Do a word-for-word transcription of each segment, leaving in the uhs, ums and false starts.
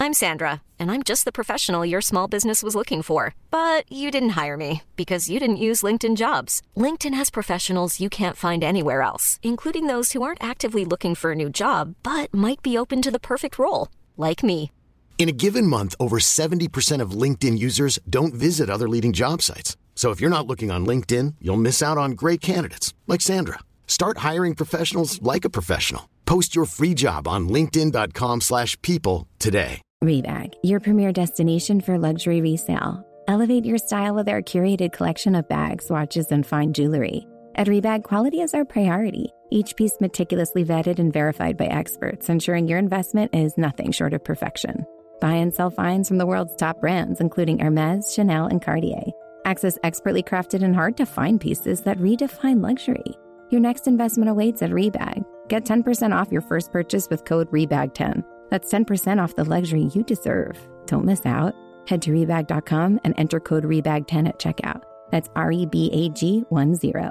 I'm Sandra, and I'm just the professional your small business was looking for. But you didn't hire me because you didn't use LinkedIn Jobs. LinkedIn has professionals you can't find anywhere else, including those who aren't actively looking for a new job, but might be open to the perfect role, like me. In a given month, over seventy percent of LinkedIn users don't visit other leading job sites. So if you're not looking on LinkedIn, you'll miss out on great candidates like Sandra. Start hiring professionals like a professional. Post your free job on linkedin dot com slash people today. Rebag, your premier destination for luxury resale. Elevate your style with our curated collection of bags, watches, and fine jewelry. At Rebag, quality is our priority. Each piece meticulously vetted and verified by experts, ensuring your investment is nothing short of perfection. Buy and sell finds from the world's top brands, including Hermes, Chanel, and Cartier. Access expertly crafted and hard-to-find pieces that redefine luxury. Your next investment awaits at Rebag. Get ten percent off your first purchase with code rebag ten. That's ten percent off the luxury you deserve. Don't miss out. Head to rebag dot com and enter code rebag ten at checkout. That's R E B A G one zero.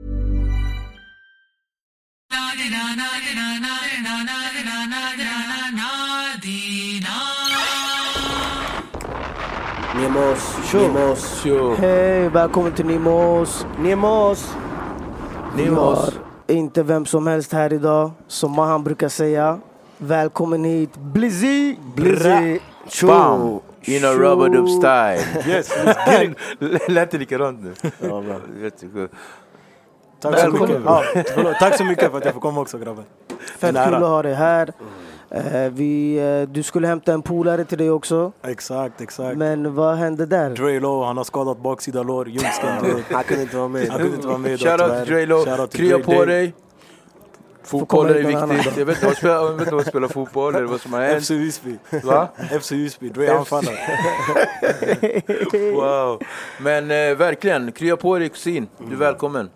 Nemos, Nemos. Hej, välkommen till Nemos. Nemos. Nemos. Inte vem som helst här idag, som Mahan brukar säga. Välkommen hit, Blizzy. Blizzy. Bam. In a rubber-dub style. Yes, lät det likadant nu. Ja, bra. Tack så mycket. Ja, tack så mycket för att jag får komma också, grabben. Fett kul att ha dig här. Uh, vi, uh, du skulle hämta en polare till dig också. Exakt, exakt. Men vad hände där? Drelo, han har skadat baksida lår. Ljumsken. Han kunde inte vara med. Han kunde inte vara med. Shoutout till Drelo. Krya på dig. Fotboll är viktigt. Jag vet inte vad jag vet vad spelar fotboll eller vad som har hänt. F C Visby. Va? F C Visby. Dre anfaller. Wow. Men eh, verkligen, krya på dig, kusin. Du är välkommen.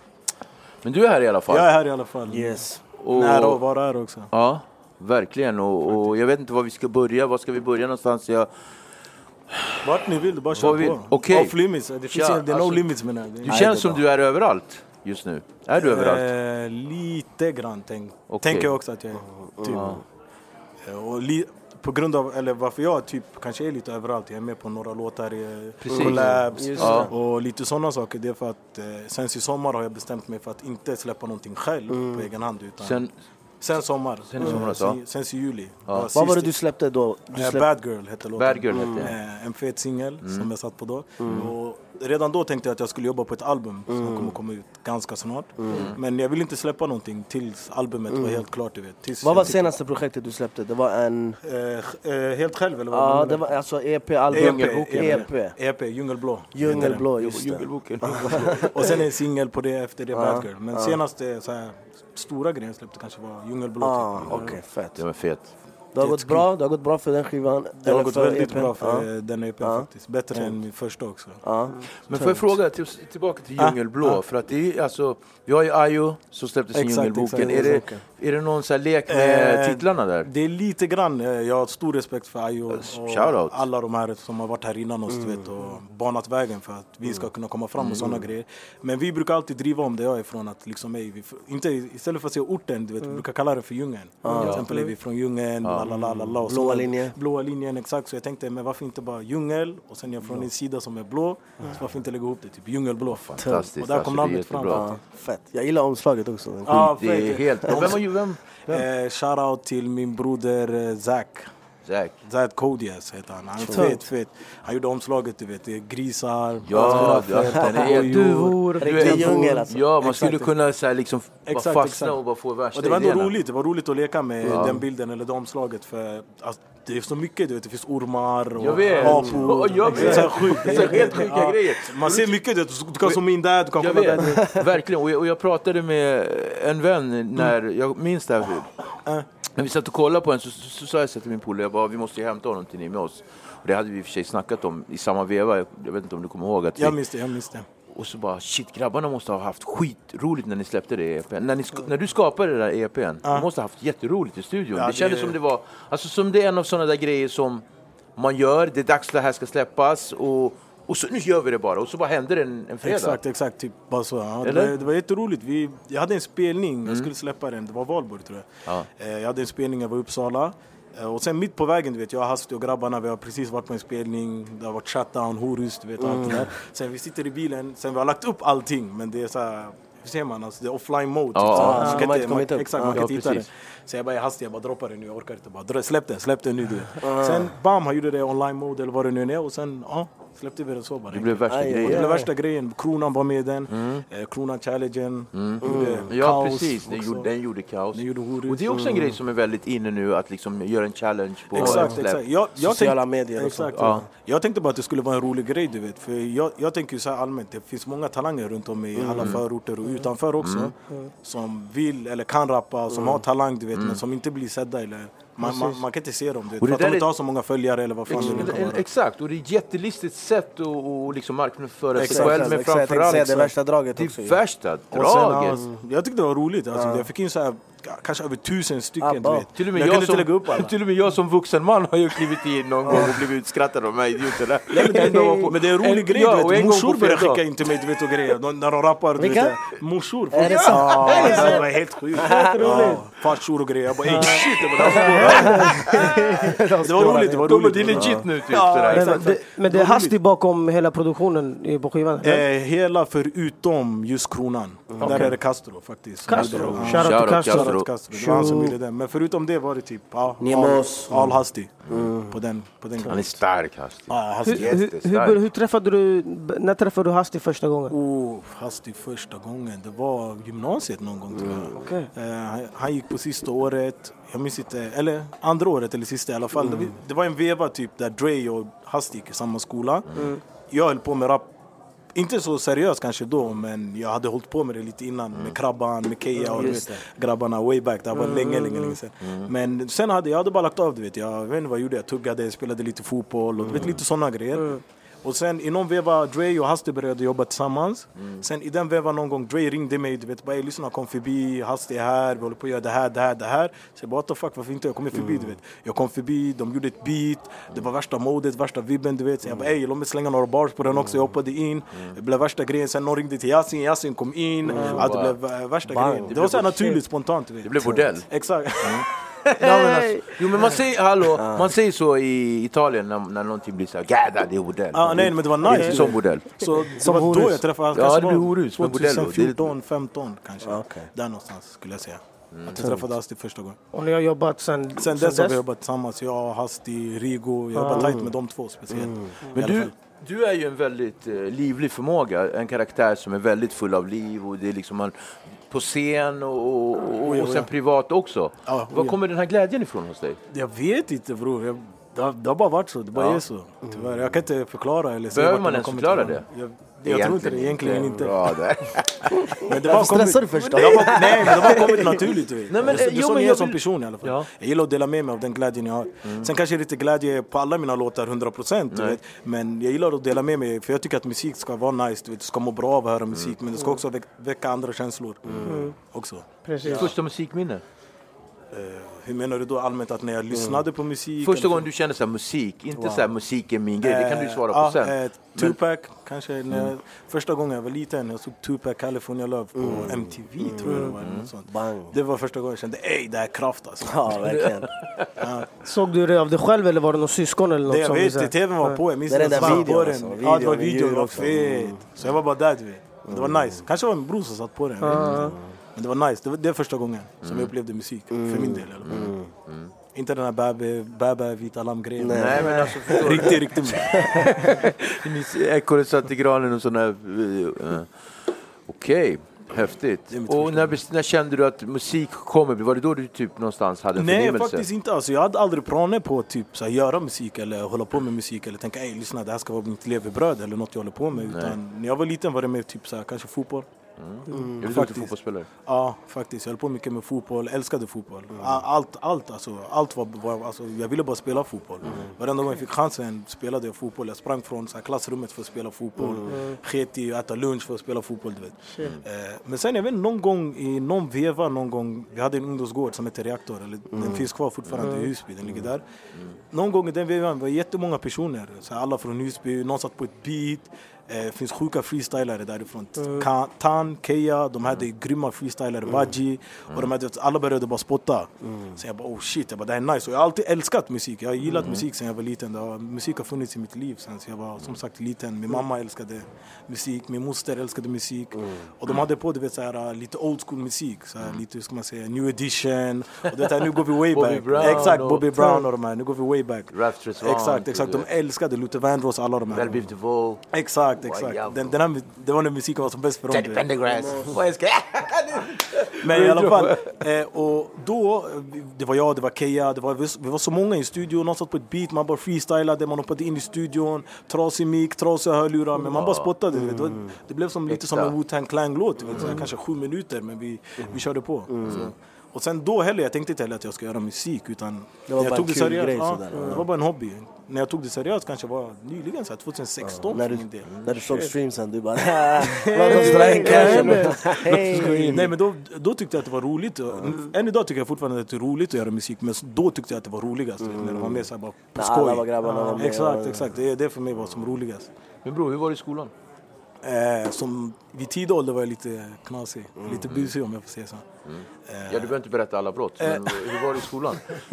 Men du är här i alla fall. Jag är här i alla fall. Yes. Och, nära att vara här också. Ja, verkligen. Och, och jag vet inte var vi ska börja. Var ska vi börja någonstans? Jag... Vart ni vill, bara kör på. Okej. Off limits. Det finns ja, det är alltså, no limits med det. Du känns som du är överallt just nu. Är du överallt? Eh, lite grann tänk, okay. tänker jag också att jag är. Typ. Mm. Och li, på grund av, eller varför jag typ kanske är lite överallt. Jag är med på några låtar, Precis. collabs ja. och lite sådana saker. Det är för att eh, sen i sommar har jag bestämt mig för att inte släppa någonting själv mm. på egen hand. Utan sen, sen sommar. Sen i somras, sen, sen i juli. Ja. Vad var det du släppte då? Du släppte... Bad Girl hette låten. Bad Girl hette mm. En fet singel mm. som jag satt på då. Mm. Och redan då tänkte jag att jag skulle jobba på ett album mm. som kommer komma ut ganska snart. Mm. Men jag vill inte släppa någonting tills albumet mm. var helt klart. Du vet. Tills vad var senaste projektet du släppte? Det var en... Eh, eh, helt själv eller vad? Ja, det var alltså E P, album. E P, E P. E P, Djungelblå. Djungelblå, just det. Djungelboken. Och sen en singel på det efter det, Bad Girl. Men senaste så här, stora grejen släppte kanske var Djungelblå. Ah, okej, okay, fett. Det var fett. Det har gått bra, det har gått bra för den skivan. Det har gått väldigt E P. Bra för ja. den E P ja. faktiskt. Bättre ja. än min första också. Ja. Mm. Men får jag fråga till, tillbaka till Djungelblå ja. för att det är alltså vi har ju Ayo som släppte sin Djungelboken. Är det är det någon så här lek med eh, titlarna där? Det är lite grann. Jag har stor respekt för Ayo och alla de här som har varit här innan oss mm. vet, och banat vägen för att vi ska kunna komma fram och sådana mm. grejer. Men vi brukar alltid driva om det jag är ifrån att liksom är vi inte istället för att säga orten, du vet, mm. vi brukar kalla det för djungeln. Mm. Till exempel är vi från djungeln, ja. lalalala, och blåa linjen. Blåa linjen, exakt. Så jag tänkte, men varför inte bara djungel och sen jag från mm. en sida som är blå, mm. så varför inte lägga ihop det, typ djungelblå. Fantastiskt. Och där kom namnet fram. Ja, fett. Jag gillar omslaget också. Ja, det är helt... Vem var ju vem? vem? Eh, shoutout till min broder eh, Zack. Zack. Zack Kodias heter han. Han är fet, fet. Han gjorde omslaget, du vet, det är grisar. Ja, ja den är duvor. Riktig djungel alltså. Ja, man skulle kunna så här, liksom exakt, bara fastna exakt. och bara få värsta. Och det var ändå roligt, det var roligt att leka med ja. den bilden eller det omslaget för alltså, det är så mycket, du vet, det finns ormar och apor. Jag vet, så sjukt. Det är helt sjuka ja. grejer. Man ser mycket, du, du kan zooma in där, du kan komma där. Verkligen, och jag, och jag pratade med en vän när, mm. jag minns det här. Äh. När vi satt och kollade på en så, så, så sa jag till min polare, jag bara, vi måste hämta honom till ni med oss. Och det hade vi i och för sig snackat om i samma veva, jag, jag vet inte om du kommer ihåg att vi... Jag minns det, jag minns det. Och så bara, shit, grabbarna måste ha haft skitroligt när ni släppte det E P:n. När, ni, när du skapade det där E P:n, uh. ni måste ha haft jätteroligt i studion. Ja, det kändes det... som det var, alltså som det är en av sådana där grejer som man gör, det är dags det här ska släppas och, och så, nu gör vi det bara. Och så bara händer det en, en fredag. Exakt, exakt, typ bara så. Ja. Det, var, det var jätteroligt. Vi, jag hade en spelning, mm. jag skulle släppa den, det var Valborg tror jag. Ja. Eh, jag hade en spelning, jag var i Uppsala. Och sen mitt på vägen, du vet, jag, Hasti och grabbarna, vi har precis varit på en spelning, det har varit shutdown, horus, du vet, mm. allt det där. Sen vi sitter i bilen, sen vi har lagt upp allting, men det är så här, hur ser man, alltså det är offline mode. Ja, typ, så, ja, så ja, kan man inte, inte man, kommit upp. exakt, Ja, man kan ja, inte hitta precis. det. Så jag bara är hastig, jag bara droppar det nu, jag orkar inte. Bara, släpp det, släpp det nu, du vet. Sen bam, han gjorde det online mode eller vad det nu är, och sen, ja. Släppte vi det så bara. Det blev värsta Aj, grejen. Det blev värsta grejen. Kronan var med den. Mm. Eh, Kronan challengen. Mm. Ja, kaos precis. Den gjorde, den gjorde kaos. Den gjorde horus. Och det är också en grej som är väldigt inne nu, att liksom göra en challenge på Exakt, släpp. exakt. Jag, jag Sociala tänk, medier och exakt, sånt. ja. Jag tänkte bara att det skulle vara en rolig grej, du vet. För jag, jag tänker ju så här allmänt, det finns många talanger runt om i mm. alla förorter och utanför också. Mm. Som vill eller kan rappa, som mm. har talang, du vet, mm. men som inte blir sedda eller... Man, man, man kan inte se dem, du vet, för att de inte har så många följare eller vad fan ex- det kan vara. Exakt, och det är ett jättelistigt sätt att och liksom marknadsföra sig själv, men exakt, framförallt exakt, det värsta draget det också. värsta Och sen, draget. ja, jag tyckte det var roligt, alltså, ja. Jag fick in så här, kanske över tusen stycken, Abba. du vet. Till och, med jag jag kunde som, inte lägga upp alla. till och med jag som vuxen man har ju klivit in någon gång och blivit utskrattad av mig. Idioter. Men det är en rolig grej, ja, du vet. Morsor börjar fredag. skicka in till mig, du vet, och grejer. De, när de rappar, du Vilka? vet. Morsor. Är det Ja, sant? det var helt sjukt. Ja, farsor och grejer. Jag bara, ey shit. Det var, det var roligt, det var roligt. Det är legit nu, typ. Ja, sådär. Men, exakt. det, men det är Hasti bakom hela produktionen i- på skivan? Eh, hela förutom just Kronan. Där är det Castro faktiskt. Castro. Ja. Shoutout till Shoutout, Castro. Castro. Shoutout Castro. Det var han som gjorde det. Men förutom det var det typ ja, Nemos. all, all Hasti på den på den Han är stark, Hasti. Ja, Hur, Hasti. hur, hur, Jättestark. hur träffade du, när träffade du Hasti första gången? Oh, Hasti första gången. Det var gymnasiet någon gång tror jag. Okej. Eh, han, han gick på sista året. Jag minns inte, eller andra året eller sista i alla fall. Det, det var en veva typ där Dre och Hasti gick i samma skola. Jag höll på med rap. Inte så seriöst kanske då, men jag hade hållit på med det lite innan. Med Krabban, med Keja och vet, grabbarna way back. Det var mm. länge, länge, länge sedan. Mm. Men sen hade jag hade bara lagt av, du vet. Jag vet inte vad jag gjorde. Jag tuggade, spelade lite fotboll och du vet, lite sådana grejer. Mm. Och sen i någon veva, Dre och Hasti började jobba tillsammans. Mm. Sen i den vevan någon gång, Dre ringde mig, du vet, bara lyssna, kom förbi, Hasti är här, vi håller på att göra det här, det här, det här. Så jag bara, what the fuck, varför inte? Jag kommer förbi, mm. du vet. Jag kom förbi, de gjorde ett beat, det var värsta modet, värsta vibben, du vet. Så jag bara, ey, låt mig slänga några bars på den också, jag hoppade in. Mm. Det blev värsta grejen, sen någon ringde till Yasin, Yasin kom in. Mm. Allt det blev äh, värsta Bang. grejen. Det, det var så här naturligt, spontant, du vet. Det blev bordell. Exakt. Mm. Ja, men alltså, jo men man säger, hallå, man säger så i Italien när, när någonting blir så här, gädda det är bordell. Ah, nej men det var Det är nice. inte som bordell. Så det var då jag träffade, Ja, det blir horus, men bordell då. tjugohundrafjorton, femton kanske. Okay. Där någonstans skulle jag säga. Att jag träffade Hasti första gången. Och ni har jobbat sen, Sen dess har vi jobbat tillsammans, jag, Hasti, Rigo. Jag har jobbat tajt med de två speciellt. Mm. Men du, du är ju en väldigt eh, livlig förmåga, en karaktär som är väldigt full av liv och det är liksom man, på scen och, och, och, och sen privat också. Ja, Var ja. kommer den här glädjen ifrån hos dig? Jag vet inte bror, jag, det, har, det har bara varit så, det bara Ja. är så. Tyvärr. Jag kan inte förklara eller säga Behöver vart man har ens kommit förklara ifrån. det? Jag, jag tror inte det, egentligen inte. Bra där. Men det var stressar du först då? det var, nej, men det var kommit naturligt. Nej, men, men, det är jo, så men jag jag som vill- person i alla fall. Ja. Jag gillar att dela med mig av den glädjen jag har. Mm. Sen kanske det inte glädje på alla mina låtar hundra procent. Nej. Men jag gillar att dela med mig. För jag tycker att musik ska vara nice. Du vet, du ska må bra av att höra musik. Mm. Men det ska också väck, väcka andra känslor. Också. Precis. Första musikminne? Eh, hur menar du då allmänt att när jag lyssnade på musik? Första eller- gången du kände så här, musik, inte Wow. så här, musik är min grej, det kan du svara på ja, sen. Eh, Tupac kanske. När jag, första gången jag var liten, jag såg Tupac California Love på M T V tror jag det var. Något sånt. Bang. Det var första gången jag kände, ey det här är kraft alltså. Ja, verkligen. Såg du det av dig själv eller var det någon syskon eller något Det jag som vet, visade? det tvn var på, jag minns Det är den den där satt videon på den. alltså, Ja, det var videon, videon, det var också. fet. Mm. Så jag var bara där du vet. Det var nice. Kanske var min bror som satt på den. jag vet inte. Men det var nice, det var det första gången som jag upplevde musik. För min del i alla fall. Inte den här bäbe, bäbe vita lamm-grejen. Nej men alltså, förstår du? Riktigt, riktigt. Ekorret satt i granen och sådana. Uh, Okej, häftigt. Det är mitt Och första. när, när kände du att musik kommer? Var det då du typ någonstans hade en Nej, förnimmelse? faktiskt inte. Alltså, jag hade aldrig planer på att typ, så här, göra musik eller hålla på med musik eller tänka, ey lyssna, det här ska vara mitt levebröd eller något jag håller på med. Utan, när jag var liten var det mer typ så här, kanske fotboll. Mm. Är du duktig faktiskt. fotbollsspelare? Ja, faktiskt. Jag höll på mycket med fotboll, älskade fotboll. Allt, allt, alltså, allt var, var alltså, jag ville bara spela fotboll. Varenda gång jag fick chansen spelade jag fotboll. Jag sprang från så här, klassrummet för att spela fotboll. Mm. Sket i att äta lunch för att spela fotboll, du vet. Eh, men sen, jag vet någon gång i någon veva, någon gång, vi hade en ungdomsgård som heter Reaktor, eller den finns kvar fortfarande i Husby, den ligger där. Någon gång i den vevan var jättemånga personer, så här, alla från Husby, någon satt på ett beat. Det eh, finns sjuka freestylare därifrån. Mm. Tan, Keja, de hade mm. grymma freestylare, mm. Baji. Mm. Och de hade, alla började bara spotta. Mm. Så jag bara, oh shit, jag bara, det är nice. Och jag har alltid älskat musik. Jag har gillat mm. musik sedan jag var liten. Har, musik har funnits i mitt liv sen så jag var som sagt liten. Min mamma älskade musik, min moster älskade musik. Mm. Och de hade på, du vet, så här, lite old school musik. Så här, mm. lite, hur ska man säga, new edition. Och det här, nu går vi way Bobby back. Brown exakt, och Bobby Brown och de här. Nu går vi way back. Exakt, exakt. De älskade Luther Vandross, alla de här. Bell Biv DeVoe. Exakt, exakt. Den, den här, det var när musiken var som bäst för dem. Teddy Pendergrass. Men i alla fall, eh, och då, det var jag, det var Keja, det var, vi var så många i studion, någon satt på ett beat, man bara freestylade, man hoppade in i studion, trasig mic, trasiga hörlurar, men man bara spottade, vet, det, det blev som, lite som en Wu-Tang Clan-låt, mm. kanske sju minuter, men vi, vi körde på. Mm. Så. Och sen då heller, jag tänkte inte heller att jag ska göra musik, utan det var jag bara tog en det kul seriöst. grej Ja, sådär. det var bara en hobby. När jag tog det seriöst kanske var nyligen, så här, tjugo sexton. Ja, när, du, del. när du såg streamsen, du bara låt oss dra en cash. Nej, men då, då tyckte jag att det var roligt. Mm. Än idag tycker jag fortfarande att det är roligt att göra musik, men då tyckte jag att det var roligast. Mm. När de var med så här, bara på skoj. Alla var grabbarna var med. Exakt, exakt. Det är det för mig var som roligast. Men bro, hur var det i skolan? Eh, som vid tidig ålder var jag lite knasig, mm. lite busig om jag får säga så. Mm. Eh, ja, du behöver inte berätta alla brott, men eh. hur var det i skolan?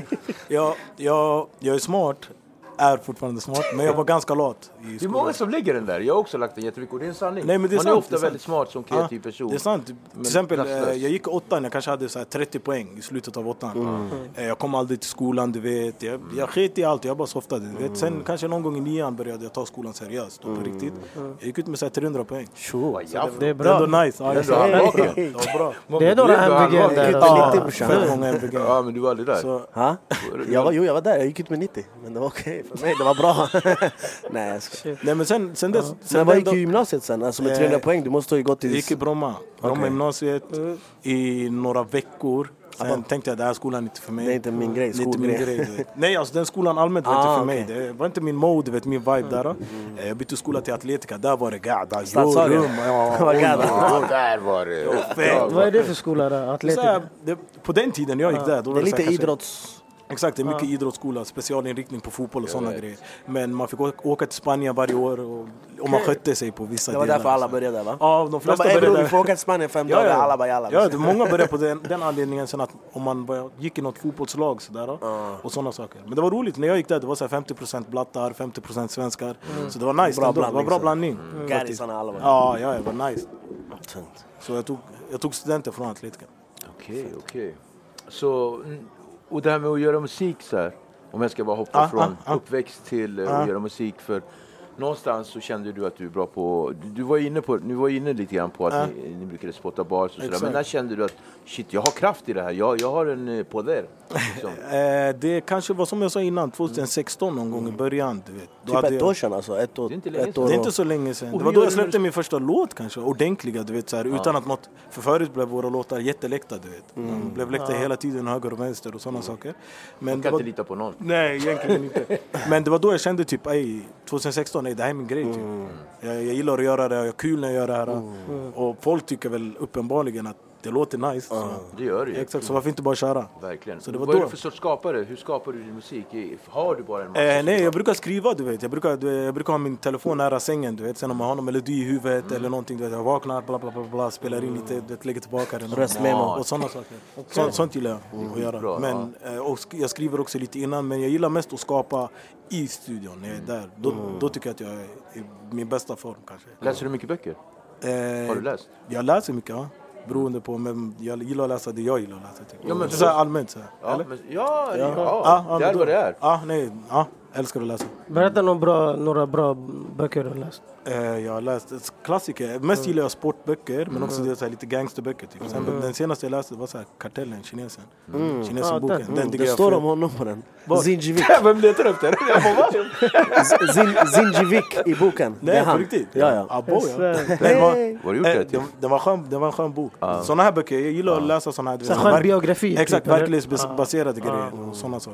ja, jag, jag är smart, är fortfarande smart, men jag var ganska lat i skolan. Det är många som lägger den där, jag har också lagt den jättemycket och det är en sanning. Nej, men det är Man sant, är ofta är väldigt smart som kreativ ja, person. Det är sant, till exempel eh, jag gick åttan, jag kanske hade så här trettio poäng i slutet av åttan. Mm. Eh, jag kom aldrig till skolan, du vet, jag, jag sket i allt, jag bara softade. Du vet. Sen mm. kanske någon gång i nian började jag ta skolan seriöst och på mm. riktigt. Jag gick ut med så här trehundra poäng. Sure. Ja, det är bra. Det är ändå nice. Ja, det, är det, är bra. Det är några M V G där. Ja, fett många M V G. Ja, men du var aldrig där. Så, ha? Jag var, jo, jag var där, jag gick ut med nittio. Men det var okej okay för mig, det var bra. Nej, jag ska. Nej, men sen, sen dess... Ja. Sen vad gick du i gymnasiet sen? Alltså med trehundra poäng, du måste ha gått till... Jag gick i Bromma. Bromma okay. gymnasiet mm. i några veckor. Sen Abba. tänkte jag att den här skolan är inte för mig. Det är inte min grej, inte min grej. Nej, alltså den skolan allmänt var ah, inte för okay. mig. Det var inte min mode, vet, min vibe mm. där. Mm. Jag bytte skola till Atletica, där var det gada. Stadshagen? Ja, ja, där var det. Ja, vad är det för skola där? Atletica? Det, på den tiden jag gick ah. där. Då det är var lite det idrotts... Exakt, det är mycket ja. idrottsskola, specialinriktning på fotboll och sådana grejer. Men man fick åka till Spanien varje år och, och man skötte sig på vissa delar. Det var därför alla började, va? Ja, de flesta de bara, började. Vi får åka till Spanien fem ja, dagar, ja. alla bara jalla. Ja, det, många började på den, den anledningen sen att om man bara gick i något fotbollslag sådär, uh. och sådana saker. Men det var roligt, när jag gick där, det var så här femtio procent blattar, femtio procent svenskar. Mm. Så det var nice, bra det var bra blandning. Mm. Garisarna alla var. Ja, ja, det var nice. Så jag tog, jag tog studenter från Atletica. Okej, okay, okej. Okay. Så... Och det här med att göra musik så här, om jag ska bara hoppa ah, från ah, ah. uppväxt till uh, ah. att göra musik, för någonstans så kände du att du är bra på, du, du var inne på, nu var inne lite grann på att ah. ni, ni brukade spotta bars och sådär, men när kände du att shit, jag har kraft i det här, jag, jag har en på där? Liksom. eh, det kanske var som jag sa innan, tjugo sexton någon gång i början, du vet. Typ ett år sedan alltså, ett år. Det är inte, ett år. Det är inte så länge sedan. Det var då jag släppte min första låt kanske, ordentliga, du vet, så här, ah. utan att något, för förut blev våra låtar jätteläckta, du vet. Mm. De blev läckta ah. hela tiden, höger och vänster och sådana saker. Men man kan var, inte lita på någon. Nej, egentligen inte. Men det var då jag kände typ, ej, tjugo sexton, nej, det här är min grej typ. Mm. Jag, jag gillar att göra det, jag är kul när jag gör det här. Mm. Och folk tycker väl uppenbarligen att det låter nice. Mm. Det gör det ju. Exakt, så varför inte bara köra? Verkligen. Så det var Vad då. Är det för sorts skapare? Hur skapar du din musik? Har du bara en massa? Eh, nej, jag brukar skriva, du vet. Jag brukar, jag brukar ha min telefon nära sängen, du vet. Sen om jag har någon melodi i huvudet mm. eller någonting, du vet. Jag vaknar, bla bla bla, bla spelar in lite, du vet, lägger tillbaka den. Röstmemo. Och sådana saker. Okay. Så, sånt gillar jag mm. att göra. Bra, men, ja. och jag skriver också lite innan, men jag gillar mest att skapa i studion när jag är där. Då, mm. då tycker jag att jag är i min bästa form kanske. Läser du mycket böcker? Eh, har du läst? Jag läser mycket, ja. Beroende på, men jag gillar att läsa det jag gillar att läsa. Typ. Ja, men så, så allmänt så här, ja, men, ja, ja, ja, ja, ja, det är vad det är. Ja, nej, ja, älskar att läsa. Berätta några bra, några bra böcker du har läst. Eh, jag har läst klassiker. Mest mm. gillar jag sportböcker, men mm. också det, så här, lite gangsterböcker. Typ. Sen, mm. Den senaste jag läste var så här, Kartellen, kinesen. Mm. Kinesenboken. Ah, den, den det står om honom på den. Zinjivik. Vem letar efter? Zinjivik i boken. Nej, på riktigt? Ja, ja. Abo, ja. Den var, var det gjort det? Den var skön, det var en skön bok. Ah. Såna här böcker, jag gillar ah. att läsa såna här. Så skön biografi. Exakt, verklighetsbaserade ah. grejer och såna saker.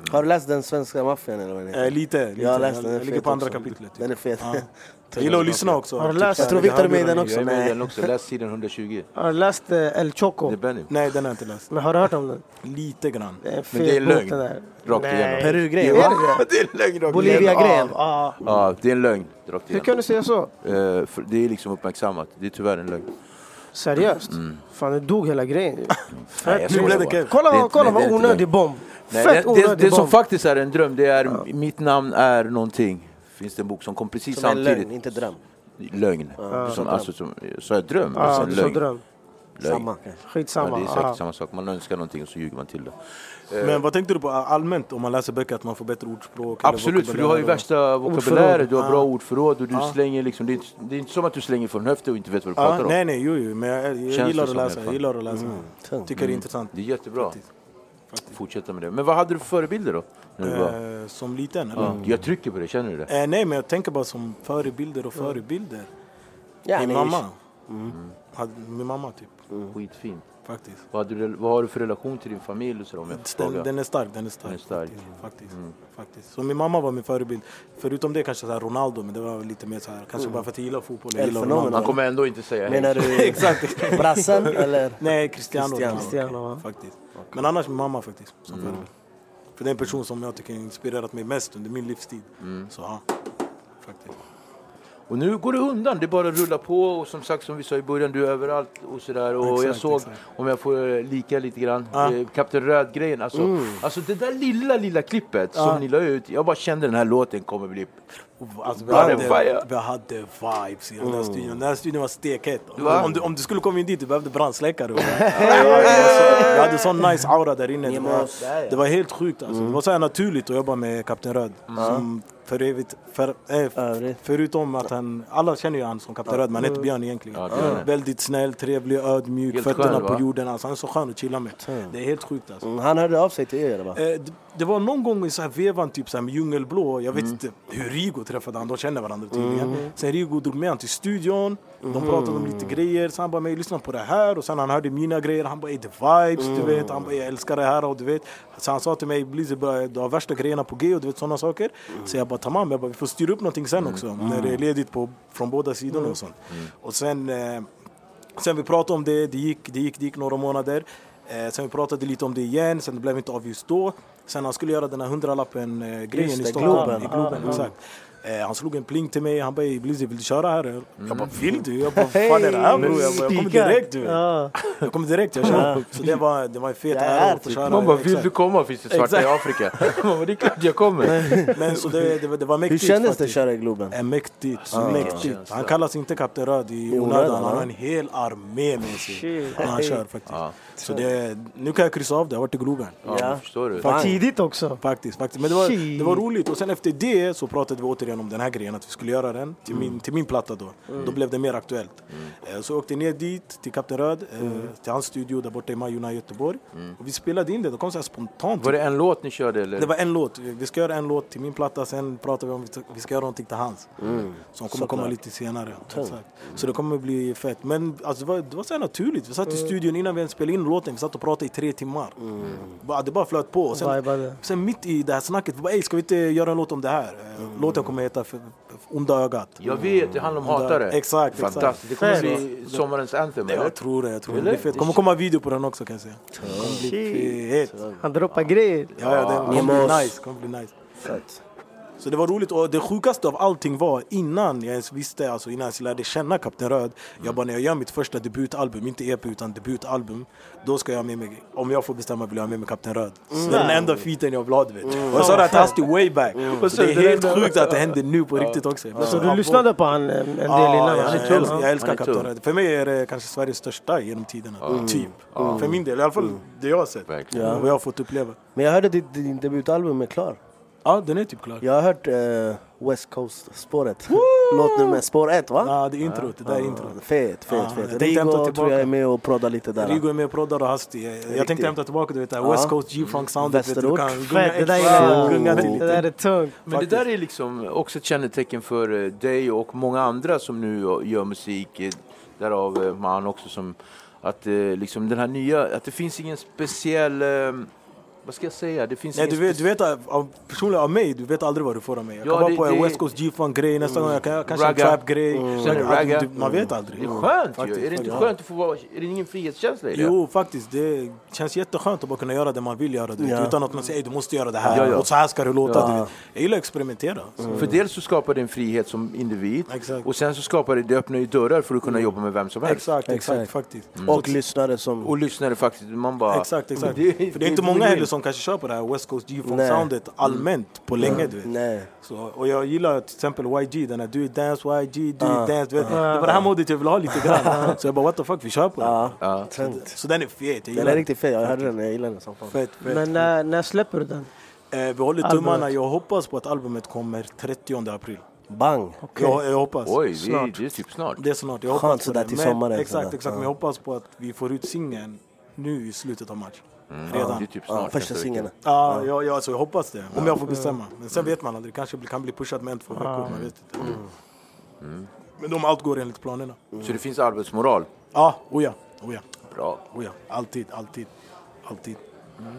Har du läst Den svenska maffian eller vad det äh, Lite, lite. Jag har läst den, jag ligger på andra kapitlet. Den är fet. Ja. Jag gillar att lyssna också. Har du läst? Jag tror Victor är med i den också. Jag är med i den också. Läs sidan hundratjugo. Har du läst eh, El Choco? Det är Benny. Nej, den har jag inte läst. Men har du hört om den? Lite grann. Det är en Men det är fet en bok, lögn. den där. Rakt Nej. igenom. Peru-grejen, Är va? det det? Det är en lögn rakt Bolivia-gren. igenom. Ja. Ja, det är en lögn rakt Hur igenom. kan du säga så? Eh, för det är liksom uppmärksammat. Det är tyvärr en lögn. Seriöst? Mm. Fan, det dog hela grejen. Nej, jag Nu skojar blev det bara. Kev. Kolla, Det är- kolla nej, det är vad inte onödig lögn. bomb. Nej, Fett det, det, onödig det som bomb. faktiskt är en dröm, det är mitt namn är någonting. Finns det en bok som kom precis Som är samtidigt. lögn, inte dröm. Lögn. Ja. Som, alltså, som, så är dröm. Ja, alltså, du sa lögn. dröm. Lögn. Samma kanske. Ja, Skitsamma. det är säkert Ja. samma sak. Man önskar någonting och så ljuger man till det. Men vad tänkte du på allmänt om man läser böcker, att man får bättre ordspråk? eller Absolut, för du har ju vokabulär värsta vokabulärer, du har Ja. bra ordförråd och du Ja. slänger liksom, det är, inte, det är inte som att du slänger från höften och inte vet vad du och... pratar Ja, om. nej, nej, jo, jo, men jag, jag Känns gillar det att som i läsa. alla Jag fall. gillar att läsa. Tungt. Tycker det är intressant. Det är jättebra. Faktiskt. Faktiskt. Fortsätta med det. Men vad hade du för förebilder då? När du var... Eh, som liten, eller? ja. Jag trycker på det, känner du det? Eh, nej, men jag tänker bara som förebilder och förebilder. Ja, Min nej, mamma. Mm. Hade, min mamma, typ. Skitfint. Faktiskt. Vad, hade du, vad har du för relation till din familj? Så om jag får Den, fråga? den är stark, den är stark. Den är stark. Faktiskt. Faktiskt. Mm. Faktiskt. Så min mamma var min förebild. Förutom det kanske så här Ronaldo, men det var lite mer så här, kanske bara för att jag gillar fotboll. Jag gillar Elfenomen. Ronaldo. Han kommer ändå inte säga Menar hej. du Exakt. brassen eller? Nej, Cristiano. Cristiano. Cristiano, va? Faktiskt. Men annars min mamma faktiskt, som förebild. För det är en person som jag tycker har inspirerat mig mest under min livstid. Så ja, faktiskt. Och nu går det undan, det bara rullar på och som sagt som vi sa i början, du är överallt och sådär. Och Exakt, jag såg, exakt. om jag får lika lite grann, Ja. eh, Kapten Röd-grejen. Alltså, alltså det där lilla, lilla klippet Ja. som ni la ut, jag bara kände den här låten kommer bli... Alltså, vi, Bra, hade, det är fire. vi hade vibes i den här studion. Den här studion var stekhet. Va? Om du, om du skulle komma in dit, du behövde brandsläckare. Vi hade sån nice aura där inne. Det var, det var helt sjukt. Alltså. Det var så här naturligt att jobba med Kapten Röd. Som för evigt, för, äh, förutom att han, alla känner ju han som Kapten Röd, men han heter Björn egentligen. Ja, Björn. Väldigt snäll, trevlig, ödmjuk, Helt fötterna skön, på va? jorden. Alltså, han är så skön att chilla med. Det är helt sjukt alltså. Mm, han hörde av sig till er va? Eh, det, det var någon gång i så här vevan typ så här med Djungelblå. Jag vet inte hur Rigo träffade han. De känner varandra tydligen. Sen Rigo drog med han till studion. De pratade om lite grejer. Så han bara, men jag lyssnar på det här. Och sen han hörde mina grejer. Han bara, är det vibes? Du vet. Han bara, jag älskar det här. Och du vet. Så han sa till mig, Blizzy, du har värsta grejerna på G och du vet sådana saker. Så jag bara, tamam. Jag bara, vi får styra upp någonting sen också. När det är ledigt på, från båda sidorna och sånt. Och sen, eh, sen vi pratade om det. Det gick, det gick, det gick några månader. Eh, sen vi pratade lite om det igen, sen det blev inte av just då. Sen han skulle göra den här hundralappen eh, grejen Just i det, Stockholm. Globen. I Globen, Ah, exakt. Eh, han slog en pling till mig, han bara Blizzy, vill du köra här? Jag bara, vill du? Jag bara, vad fan är det här bror? Jag, bara, jag kommer direkt du. Ja. Jag kommer direkt, jag kör. Så det var, det var en fet Det är ära att få typ. köra. Man bara, vill exakt. du komma? Finns det svarta i Afrika? Man bara, det är klart jag kommer. Men så det, det, var- det var Hur mäktigt kändes det att faktiskt. köra i Globen? Är mäktigt, mäktigt. Han kallas inte Kapten Röd i I onödan, onödan, han har va? en hel armé med sig Shit. när han kör faktiskt. Ja. Så det, nu kan jag kryssa av det, jag har varit i Globen. Ja, Ja. förstår du? Var tidigt också. Faktiskt, faktiskt. Men det var, Shit. det var roligt och sen efter det så pratade vi återigen om den här grejen att vi skulle göra den till, min, till min platta då. Då blev det mer aktuellt. Eh, Så jag åkte ner dit till Kapten Röd, eh, till hans studio där borta i Majorna i Göteborg. Och vi spelade in det, det kom så här spontant. Var det en låt ni körde eller? Det var en låt, vi ska göra en låt till min platta, sen pratar vi om att vi ska göra någonting till hans. Som kommer komma lite senare. Exakt. Så det kommer bli fett. Men alltså, det var, det var så här naturligt, vi satt i studion innan vi ens spelade in låten, vi satt och pratade i tre timmar. Bara, det bara flöt på. Och sen, Vibade. sen mitt i det här snacket, vi bara, ey, ska vi inte göra en låt om det här? Mm. Låten kommer heta för, för Onda ögat. Jag vet, det handlar om hatare. Exakt, exakt. Fantastiskt. Det kommer bli sommarens anthem, eller? Jag tror det, jag tror det. Eller? Det är fett. kommer komma video på den också kan jag säga. Det kommer bli fet. Han droppar grejer. Ja, ja, det kommer bli nice. Kommer bli nice. Fett. Så det var roligt och det sjukaste av allting var innan jag ens visste, alltså innan jag lärde känna Kapten Röd. Jag bara, när jag gör mitt första debutalbum, inte E P utan debutalbum, då ska jag ha med mig, om jag får bestämma vill jag ha med mig Kapten Röd. Så det är den enda feeten jag vill ha, du vet. Och jag sa det här till Asti way back. Och det är helt sjukt att det händer nu på riktigt också. Så du lyssnade på han en del Ja, innan? jag, va? jag, älskar, jag älskar Han är Kapten tung. Röd. För mig är det kanske Sveriges största genom tiderna. Typ. För min del, i alla fall det jag har sett. Verkligen. Och vad jag har fått uppleva. Men jag hörde att din debutalbum är klar. Ja, den är typ klar. Jag har hört eh, West Coast-spåret. Låt nummer spår ett va? Ja, det är introt. Det där är introt. Fet, fet, Ja, jag fet. tänkte hämta Rigo tillbaka. tror jag är med och proddar lite där. Rigo är med och proddar och Hasti. Jag, jag tänkte hämta tillbaka du vet, det här West Coast G-Funk soundet. vet du, du Västerort. kan gunga Fett, det där extra, gillar jag. gunga till Det där lite. är tungt. Men det där är liksom också ett kännetecken för eh, dig och många andra som nu gör musik. eh, Därav eh, man också som att eh, liksom den här nya, att det finns ingen speciell, eh, vad ska jag säga? Det finns Nej, du vet, du vet av, personligen av mig, du vet aldrig vad du får av mig. Jag ja, kan vara det, på det, en West Coast G-funk-grej, nästa gång jag kan, kanske ragga. en trap-grej. Mm. Mm. Man vet aldrig. Det är skönt faktiskt, ju. Är det inte ja. skönt att få vara, är det ingen frihetskänsla i det? Jo, faktiskt. Det känns jätteskönt att bara kunna göra det man vill göra. Det, ja. Utan att man säger, du måste göra det här. Ja, ja. Och så här ska det låta. Ja. Jag gillar att experimentera. Mm. För dels så skapar det en frihet som individ. Exakt. Och sen så skapar det, det öppnar ju dörrar för att kunna jobba med vem som helst. Exakt, exakt, exakt. faktiskt. Mm. Och lyssnare som... Och lyssnare faktiskt. Man bara... Exakt, exakt. Det, för det är inte många heller som kanske kör på det här West Coast G-funk-soundet allmänt på länge, du vet. Nej. Så, och jag gillar till exempel Y G, den här do it dance Y G, do it uh, dance, du vet. Uh, det var det här modet jag ville ha lite grann. Så jag bara, what the fuck, vi kör på det. Uh, uh. Så, så den är fet, jag Den är riktigt fet, jag hörde den, jag gillar den som fan. Fett, fett. Men när, när släpper du den? Eh, vi håller tummarna, jag hoppas på att albumet kommer trettionde april. Bang! Okay. Jag, jag hoppas. Oj, snart. Det är typ snart. Det är snart, jag hoppas Skönt sådär till sommaren. Exakt, exakt. Men jag hoppas på att vi får ut singeln nu i slutet av match. Mm. Redan. Ja, det är typ snart. Ja, första singeln. Ja, ja, ja alltså, jag hoppas det. Om jag får bestämma. Men sen vet man aldrig. Kanske kan bli pushat med en, två veckor. Man vet inte. Mm. Mm. Men de allt går enligt planerna. Mm. Så det finns arbetsmoral? Ja, oja. oja. Bra. Oja. Alltid, alltid, alltid. Mm.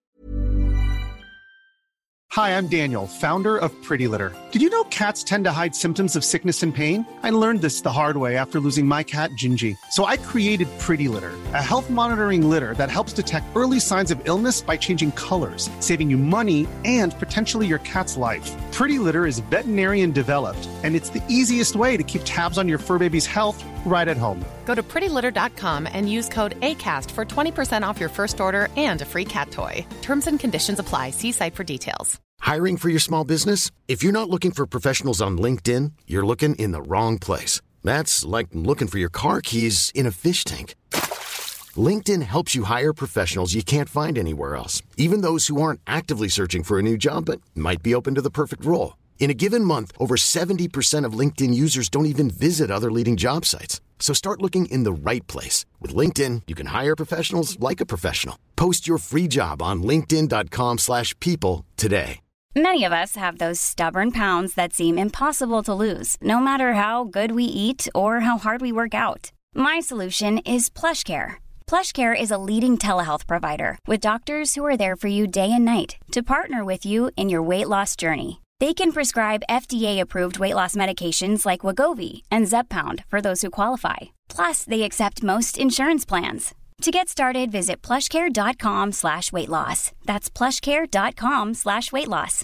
Hi, I'm Daniel, founder of Pretty Litter. Did you know cats tend to hide symptoms of sickness and pain? I learned this the hard way after losing my cat, Gingy. So I created Pretty Litter, a health monitoring litter that helps detect early signs of illness by changing colors, saving you money and potentially your cat's life. Pretty Litter is veterinarian developed, and it's the easiest way to keep tabs on your fur baby's health right at home. Go to pretty litter dot com and use code ACAST for twenty percent off your first order and a free cat toy. Terms and conditions apply. See site for details. Hiring for your small business? If you're not looking for professionals on LinkedIn, you're looking in the wrong place. That's like looking for your car keys in a fish tank. LinkedIn helps you hire professionals you can't find anywhere else, even those who aren't actively searching for a new job but might be open to the perfect role. In a given month, over seventy percent of LinkedIn users don't even visit other leading job sites. So start looking in the right place. With LinkedIn, you can hire professionals like a professional. Post your free job on linkedin dot com slash people today. Many of us have those stubborn pounds that seem impossible to lose, no matter how good we eat or how hard we work out. My solution is PlushCare. PlushCare is a leading telehealth provider with doctors who are there for you day and night to partner with you in your weight loss journey. They can prescribe F D A-approved weight loss medications like Wegovy and Zepbound for those who qualify. Plus, they accept most insurance plans. To get started, visit plushcare.com slash weight loss. That's plushcare.com slash weight loss.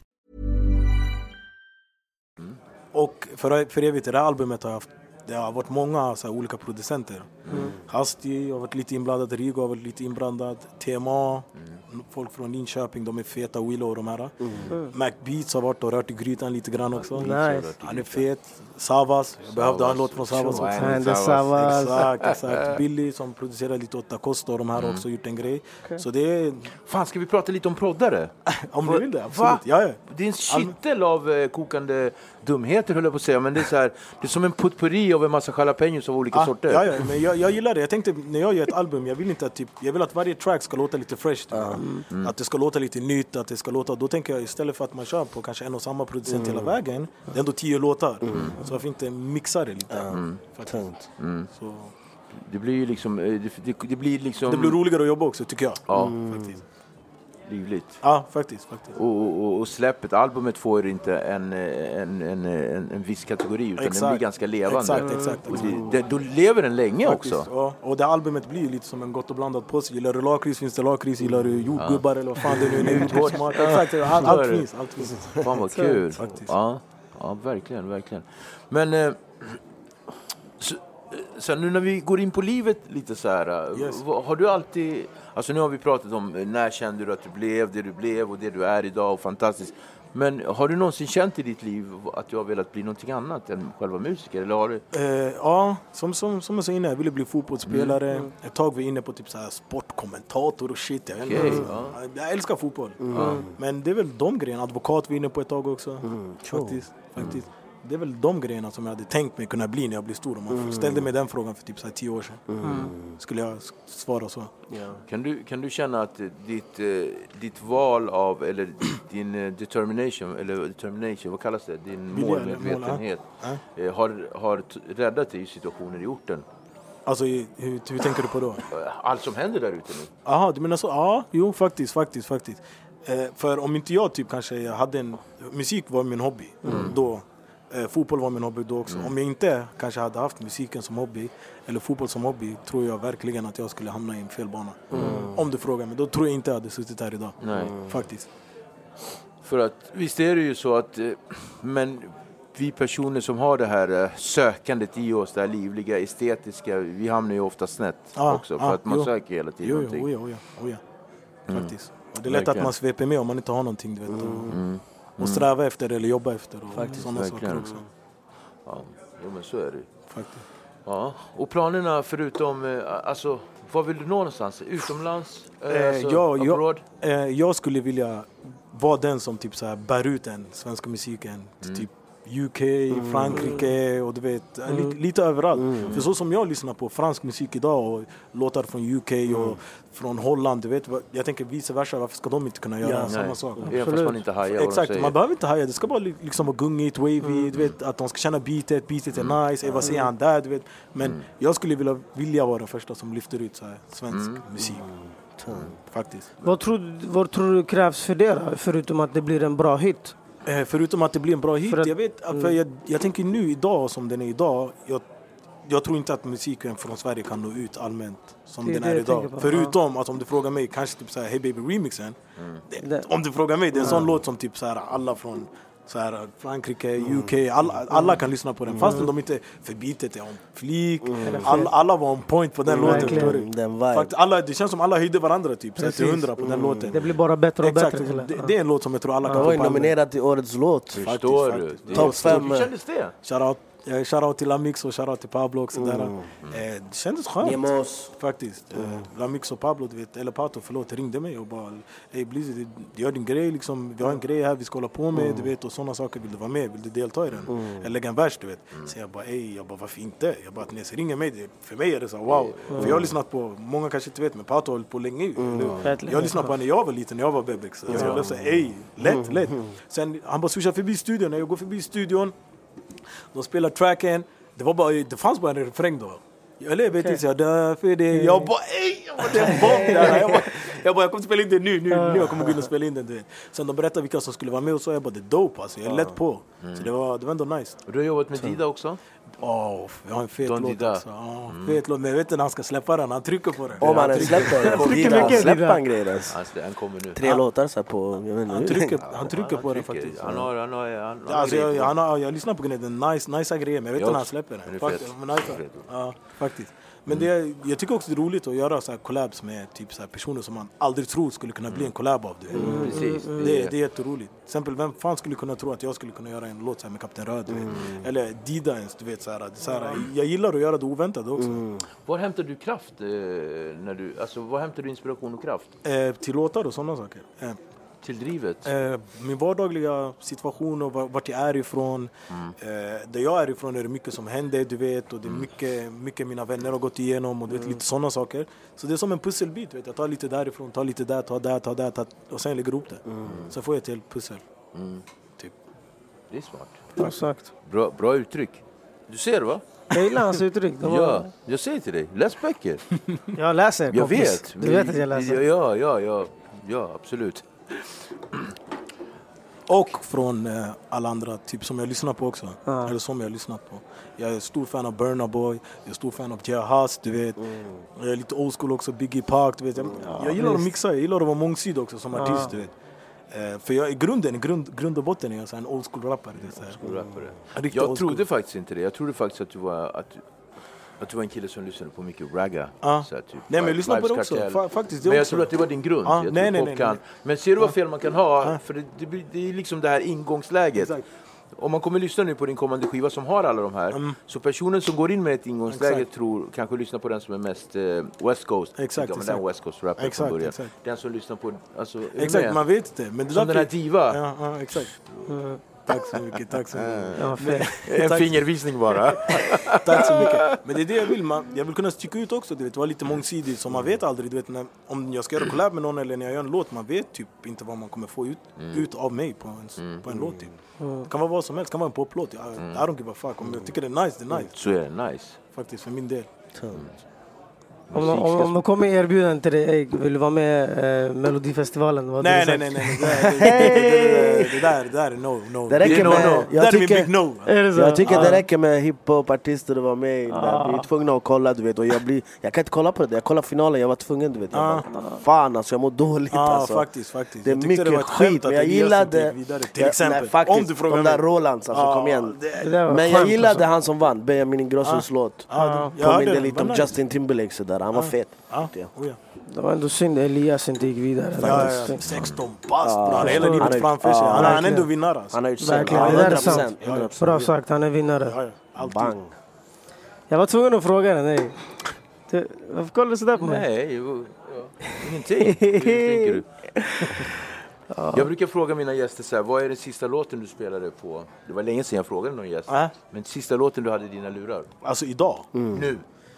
Och för, för evigt, det här albumet har haft, det har varit många så här, olika producenter. Mm. Hasti har varit lite inblandad, Rigo har varit lite inblandad, T M A, mm. folk från Linköping, de är feta, Willow och de här. Mm. Mac Beats har varit och rört i grytan lite grann också. Nice. Han är fet. Savas, jag behövde ha en låt från Savas också. Savas. Savas. Exakt, exakt. Billy som producerar lite åt Dacosta och de här mm. också gjort en grej. Okay. Så det är... Fan, ska vi prata lite om proddare? Om du vill det, absolut. Ja, ja. Det är en kittel av eh, kokande dumheter, höll jag på att säga. Men det är så här, det är som en potpourri av en massa jalapenos av olika ah, sorter. Ja, ja, men jag, jag gillar det. Jag tänkte, när jag gör ett album, jag vill inte att typ, jag vill att varje track ska låta lite fresh. Typ. Mm. Mm. Att det ska låta lite nytt, att det ska låta... Då tänker jag istället för att man kör på kanske en och samma producent mm. hela vägen, det är ändå tio låtar. Mm. Så varför inte mixa det lite? Mm. Mm. Så. Det blir ju liksom... Det, det, det blir liksom... Det blir roligare att jobba också, tycker jag. Ja. Mm. Faktiskt. Livligt. Ja, faktiskt. faktiskt. Och, och, och släppet, albumet får inte en, en, en, en, en viss kategori, utan exakt. Den blir ganska levande. Exakt, exakt. Och det, det, då lever den länge faktiskt, också. Ja. Och det albumet blir lite som en gott och blandat påse. Gillar du lakrits finns det lakrits, gillar du jordgubbar ja. Eller vad fan det nu är. Ut smart. Exakt, allt, allt finns. Allt finns. Fan vad kul. Ja, ja, verkligen, verkligen. Men... Eh, så, så nu när vi går in på livet lite så här, yes. Har du alltid, alltså nu har vi pratat om när kände du att du blev det du blev och det du är idag och fantastiskt. Men har du någonsin känt i ditt liv att du har velat bli någonting annat än själva musiker? Eller har du... Eh, ja, som, som, som jag sa innan, jag ville bli fotbollsspelare. Mm. Ett tag var jag inne på typ så här sportkommentator och shit. Jag, okay, alltså. ja. jag älskar fotboll. Mm. Men det är väl de grejerna. Advokat var inne på ett tag också. Mm. Faktiskt, faktiskt. Mm. Det är väl de grejerna som jag hade tänkt mig kunna bli när jag blir stor. Om man mm. ställde mig den frågan för typ så här tio år sedan. Mm. Skulle jag svara så. Ja. Kan, du, kan du känna att ditt, ditt val av, eller din determination, eller determination, vad kallas det? Din målmedvetenhet mål, ja. har, har räddat dig i situationer i orten? Alltså, hur, hur tänker du på då? Allt som händer där ute nu. Jaha, du menar så? Ja, jo, faktiskt, faktiskt, faktiskt. Eh, för om inte jag typ kanske jag hade en... Musik var min hobby mm. då. Eh, fotboll var min hobby då också. Mm. Om jag inte kanske hade haft musiken som hobby eller fotboll som hobby, tror jag verkligen att jag skulle hamna i en fel bana. Mm. Om du frågar mig, då tror jag inte jag hade suttit här idag. Nej. Faktiskt. För att visst är det ju så att men vi personer som har det här sökandet i oss, det här livliga, estetiska, vi hamnar ju ofta snett ah, också för ah, att man jo. söker hela tiden jo, någonting. Jo, jo, jo, jo, jo. Faktiskt. Mm. Och det är lätt verkligen. Att man sveper med om man inte har någonting, du vet. Och, mm. och sträva efter eller jobba efter och faktiskt, sådana verkligen. Saker också. Ja, jo, men så är det. Faktiskt. Ja, och planerna förutom, alltså, var vill du nå någonstans? Utomlands? Eh, alltså, ja, jag, eh, jag skulle vilja vara den som typ så här bär ut den svenska musiken mm. typ U K, mm. Frankrike och du vet, mm. lite, lite överallt. Mm. För så som jag lyssnar på fransk musik idag och låtar från U K mm. och från Holland, du vet, jag tänker vice versa, varför ska de inte kunna göra ja, samma nej. sak? Ja, fast man inte hajar. Exakt, man behöver inte haja, det ska bara liksom vara gungigt, wavy, mm. du vet, att de ska känna beatet, beatet är mm. nice, mm. vad säger han där, du vet. Men mm. jag skulle vilja, vilja vara den första som lyfter ut så här, svensk mm. musik. Mm. Faktiskt. Vad tror, vad tror du krävs för det, förutom att det blir en bra hit? Eh, förutom att det blir en bra hit, att, jag vet, mm. för jag, jag tänker nu idag som den är idag, jag, jag tror inte att musiken från Sverige kan nå ut allmänt som det den är idag. Förutom ja. Att om du frågar mig, kanske typ såhär Hey Baby remixen, mm. det, om du frågar mig, det är en sån mm. låt som typ såhär alla från så här, Frankrike, U K, alla, alla kan lyssna på den fast mm. de inte förbitet är om flik, mm. alla, alla var on point på den mm. låten. Den Fakt, alla, det känns som alla höjde varandra typ, så till hundra på mm. den låten. Det blir bara bättre och exakt. Bättre. Det, det är en låt som jag tror alla kan få på. Jag var nominerad till årets låt. Förstår du? Topp fem. Hur kändes det? Shoutout. Jag shoutout till Lamix och shoutout till Pablo också mm. där. Eh, det kändes skönt. Nemos. Faktiskt. Mm. Eh, Lamix och Pablo, du vet, eller Pato, förlåt, ringde mig och bara hey Blizzy, gör din grej liksom. Vi har en grej här vi ska hålla på med, mm. du vet, och sådana saker. Vill du vara med? Vill du delta i den? Mm. Eller lägga en vers, du vet. Mm. Så jag bara, ey, jag bara, varför inte? Jag bara, när jag ringer mig, det, för mig är det så wow. Mm. För jag har lyssnat på, många kanske inte vet, men Pato har hållit på länge. Mm. Jag har lyssnat på när jag var liten, när jag var bebis. Så mm. jag blev så ey, lätt, lätt. Mm. Sen han bara swishar förbi studion, när jag går förbi studion, de spelar tracken. Det var bara, det fanns bara en refräng då. Jag lever okay. tills jag dör för det. Mm. Jag bara, ej! Jag bara, det är bomb där. Jag bara, jag, bara, jag kommer spela in det nu, nu, nu. Jag kommer gå in och spela in den. Du. Sen de berättade vilka som skulle vara med och så. Jag bara, det är dope alltså. Jag är lätt på. Mm. Så det var, det var ändå nice. Och du har jobbat med så. Dida också? Åh, oh, jag har en fet Don låt Dida. också. Oh, mm. Fet låt, men jag vet inte när han ska släppa den. Han trycker på den. Om han släpper på Dida, släpper han grejer. Han kommer nu. Tre han, låtar så på, jag vet inte. Han trycker, han trycker på den faktiskt. Han har, han har, han har alltså, jag, jag, han har, jag lyssnar på den, nice, nice grejer, men jag vet inte när han släpper den. Faktiskt, men nice. Ja, faktiskt. Men det, jag tycker också det är roligt att göra så här collabs med typ så här personer som man aldrig tror skulle kunna bli en collab av. Det, mm, precis. Det, det är jätteroligt. Till exempel, vem fan skulle kunna tro att jag skulle kunna göra en låt så här med Kapten Röd? Mm. Eller Dida ens, du vet. Så här, så här, jag gillar att göra det oväntade också. Mm. Var hämtar du kraft? Eh, när du, alltså, var hämtar du inspiration och kraft? Eh, till låtar och sådana saker. Eh. Till drivet? Eh, min vardagliga situation och vart jag är ifrån. Mm. Eh, där jag är ifrån är det mycket som händer, du vet. Och det är mycket, mycket mina vänner har gått igenom och du vet, mm. lite sådana saker. Så det är som en pusselbit, vet jag. Tar lite därifrån, tar lite där, tar där, tar där, tar, och sen lägger ihop det. Mm. Så får jag ett helt pussel. Mm. Typ. Det är smart. Exakt. Bra, bra uttryck. Du ser, va? Jag gillar hans uttryck. Var... Ja, jag säger till dig. Läs böcker. Jag läser. Jag vet. Du vet att jag läser. Ja, ja, ja, ja, absolut. Och från eh, alla andra typ som jag lyssnar på också. Ah. Eller som jag har lyssnat på. Jag är stor fan av Burna Boy. Jag är stor fan av J Hus, du vet. Mm. Jag är lite old school också. Biggie Park, du vet. Jag, ja, jag gillar visst. Att mixa. Jag gillar att vara mångsidig också som ah. artist, du vet. Eh, för jag i grunden, i grund, grund och botten är jag så en old school rappare. Det är så här. Jag trodde faktiskt inte det. Jag trodde faktiskt att du var... Att du... Att du var en kille som lyssnade på mycket ragga. Ah. Så här, typ, nej, men jag lyssnar på det också. Fa- faktiskt, det men jag också. tror att det var din grund. Ah. Nej, nej, nej, kan. nej. Men ser du vad fel man kan ha? Ah. För det, det, det är liksom det här ingångsläget. Exakt. Om man kommer lyssna nu på din kommande skiva som har alla de här. Mm. Så personen som går in med ett ingångsläge exakt. Tror kanske lyssnar på den som är mest eh, West Coast. Exakt, ja, den West Coast rapper från början. Exakt. Den som lyssnar på... Alltså, exakt, med. Man vet det. Men det som den här diva. Ja, ja exakt. Mm. Tack så mycket, tack så mycket. Ja, en fingervisning bara. Tack så mycket. Men det är det jag vill, man, jag vill kunna sticka ut också, du vet, vara lite mångsidig. Så man vet aldrig, du vet, när, om jag ska göra collab med någon eller när jag gör en låt, man vet typ inte vad man kommer få ut, mm. ut av mig på en, mm. på en låt typ. Mm. Det kan vara vad som helst, det kan vara en poplåt. I, mm. I don't give a fuck. Om jag tycker det är nice, det är nice. Så är det nice. Faktiskt, för min del. Om, om, om de kommer erbjudan till dig, hey, vill du vara med eh, Melodifestivalen? Vad nej, nej, nej, nej, nej. Det, det, det, där, det där är no, no. Det räcker med, no. Jag, det tycker, är no. jag tycker ah. det räcker med hiphop-artister att vara med. Ah. Vi är tvungna att kolla, du vet. Och jag, blir, jag kan inte kolla på det. Jag kollar finalen, jag var tvungen, du vet. Jag ah. bara, fan alltså, jag mår dåligt ah, alltså. Faktiskt, faktiskt. Det är mycket det skit, men jag gillade... Vidare, till exempel, nej, faktiskt, om du frågar de där Rolands, alltså, ah, kom igen. Det, det men jag gillade han som vann, Benjamin Ingrossos ah. låt. Ah. Påminde lite om Justin Timberlake sådär, han var fet. Det var ändå synd Elias inte gick vidare. Ja, ja. sexton bast, ja, han har hela livet framför sig. Han är ändå vinnare. Alltså. Han har gjort verkligen, det där är sant. Bra sagt, han är vinnare. Ja, ja. Bang. Jag var tvungen att fråga den. Nej. Du, varför kollar du sådär på mig? Nej, jo, ja. Ingenting. Hur tänker du? Ja. Jag brukar fråga mina gäster så här, vad är den sista låten du spelade på? Det var länge sedan jag frågade någon gäst. Äh? Men sista låten du hade i dina lurar? Alltså idag? Mm. Nu.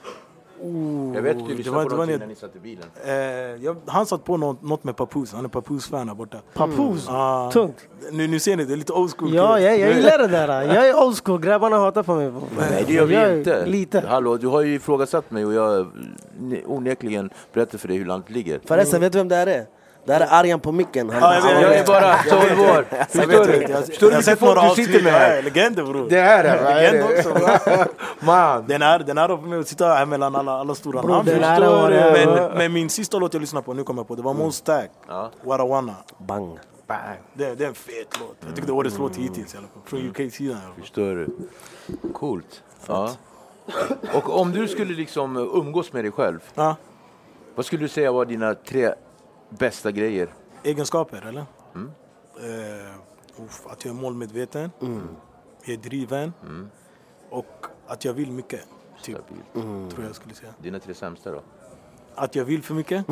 Oh, jag vet att du lyssnade på någonting när ni satt i bilen. Eh, jag, han satt på något, något med Papoose. Han är Papoose-fan här borta. Papoose? Mm. Ah, tungt. Nu, nu ser ni, det är lite old school. Ja, jag, jag gillar det där. Jag är old school. Grabbarna hatar på mig. Nej, det gör vi jag inte. Lite. Hallå, du har ju ifrågasatt mig och jag onekligen berättar för dig hur landet ligger. Förresten, vet du vem det här är? Det här är Arjan på micken. Han, ja, jag, vet, jag är bara tolv år. Jag vet inte. Jag, jag, jag har sett några avsnitt med här. Legender, bror. Det här är legend också. Man. Den är den är uppe med att sitta här mellan alla alla stora namn. Men men min sista låt jag lyssnade på, nu kommer jag på, det var Mos Tag. Ja. What I Wanna. Bang. Bang. Det, det är en fet låt. Jag tycker det är årets låt hittills i alla fall. Från U K-sidan. Förstår du. Coolt. Ja. Och om du skulle liksom umgås med dig själv. Ja. Vad skulle du säga var dina tre bästa grejer? Egenskaper, eller? Mm. Uh, uff, att jag är målmedveten, mm. jag är driven mm. och att jag vill mycket. Typ, mm. tror jag skulle säga. Dina tre sämsta då? Att jag vill för mycket.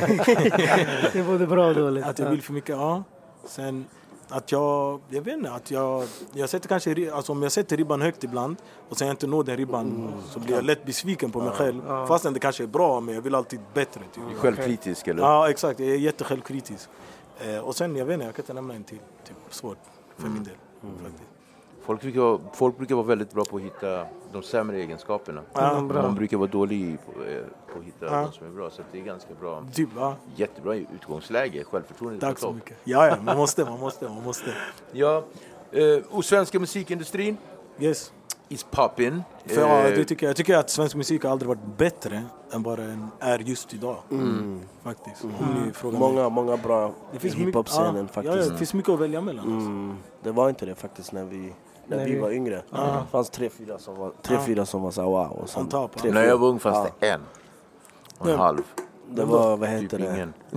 Det är både bra och dåligt. Att jag vill för mycket, ja. Sen att jag, jag vet inte, att jag, jag sätter kanske, alltså om jag sätter ribban högt ibland och sen jag inte når den ribban mm. så blir jag lätt besviken på mig ja. själv. Ja. Fastän det kanske är bra, men jag vill alltid bättre. Typ. Du är självkritisk eller? Ja, exakt. Jag är jättesjälvkritisk. Eh, och sen, jag vet inte, jag kan inte nämna en till. Typ svårt för mm. min del. Mm. Faktiskt. Folk brukar, folk brukar vara väldigt bra på att hitta de sämre egenskaperna. Ja, de brukar vara dåliga på, på att hitta ja. de som är bra. Så det är ganska bra. Typ, ja. Jättebra utgångsläge. Självförtroende. Tack så mycket. Ja, ja, man måste, man måste, man måste. Ja, eh, och svenska musikindustrin. Yes. Is poppin'. För ja, det tycker jag. jag tycker att svensk musik har aldrig varit bättre än vad den är just idag. Mm. Faktiskt. Mm. Om ni frågar många, mig. många bra hiphop-scenen ja, faktiskt. Ja, det finns mycket att välja mellan. Mm. Det var inte det faktiskt när vi, när Nej. vi var yngre. Ah. Det fanns tre, fyra som var, tre, ah. fyra som var så wow. Och sen top, tre, när jag var ung fanns ah. det en. Och en halv. Det var, vad heter typ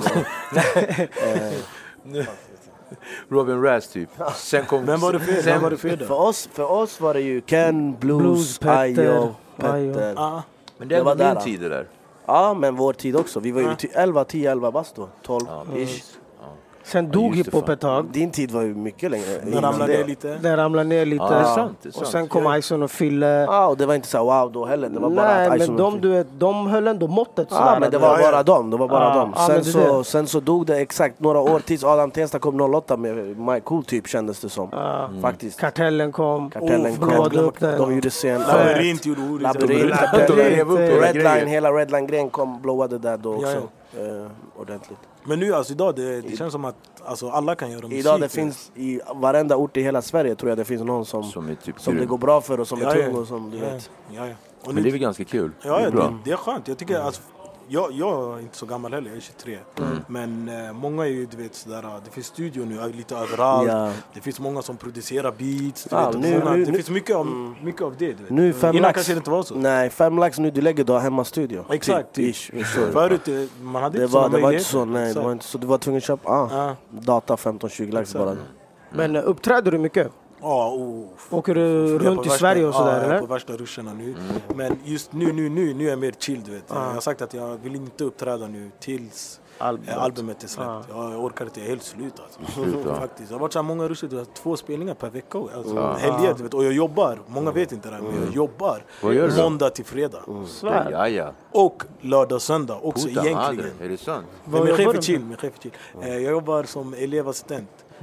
det? Robin Raz typ. Sen kom, men var det för, sen, var det för, för, oss, för oss var det ju Ken, Blues, Blues Petter. Petter. Ah. Men det, det var din tid det där. Ja, men vår tid också. Vi var ju elva, tio, elva bast då. tolv ish. Sen dog hiphop ett tag. Din tid var ju mycket längre. Den ramlade ner lite. Den ramlade ner lite. Ja, det är sant, det är sant. Och sen kom Ison och Fille. Ja, och det var inte så wow då heller. Det var Nej, bara att men de, du vet, de höll ändå måttet. Ja, men det var bara dem. Det var bara ja, dem. ja, sen, så, det. sen så dog det exakt några år tills Adam Tensta kom noll åtta med Mike Cool typ kändes det som. Ja. Mm. Faktiskt. Kartellen kom. Kartellen oh, kom. De, upp den. de gjorde scen. Labyrint gjorde ordet. Labyrint. Redline, hela Redline-grejen kom blowade där då också. Ja, ja. Uh, ordentligt. Men nu alltså idag, det, det känns som att alltså, alla kan göra musik. Idag det finns i varenda ort i hela Sverige tror jag det finns någon som, som, typ som det går bra för och som ja, är tung ja. och som du ja. vet. Ja, ja. Och men det är väl ganska kul. Ja, det, är bra. Det, det är skönt. Jag tycker mm. alltså, jag, jag är inte så gammal heller, jag är tjugotre. Mm. Men eh, många är ju, du vet, sådär, det finns studior nu lite överallt. Ja. Det finns många som producerar beats. Du ja, vet, nu, många, nu, det nu, finns mycket av, mm. mycket av det. Du vet. Nu fem Innan lax, kanske det inte var så. Nej, fem lax nu, du lägger då hemma studio. Exakt. Typ, Förut, man hade det inte var, sådana det var inte möjligheter. så, nej, det var inte så. Du var tvungen att köpa ah, ah. data femton tjugo lax bara. Mm. Men uppträder du mycket? Ja, oh. Åker du runt i värsta, Sverige och sådär, ja, eller? Ja, på värsta ruscherna nu. Mm. Men just nu, nu, nu, nu är jag mer chill, du vet. Ah. Jag har sagt att jag vill inte uppträda nu tills albumet, albumet är släppt. Ah. Jag orkar inte, jag är helt slut alltså. Slut, ja. Faktiskt. Jag har varit så här många ruscher, du har två spelningar per vecka. Alltså, ah. helger, du vet. Och jag jobbar, många vet inte det här, men jag jobbar mm. måndag till fredag. Mm. Svär. Ja, ja. Och lördag och söndag också. Puta, egentligen. Är det sant? Men min chef är chill, min chef är chill. Mm. Jag jobbar som elevassistent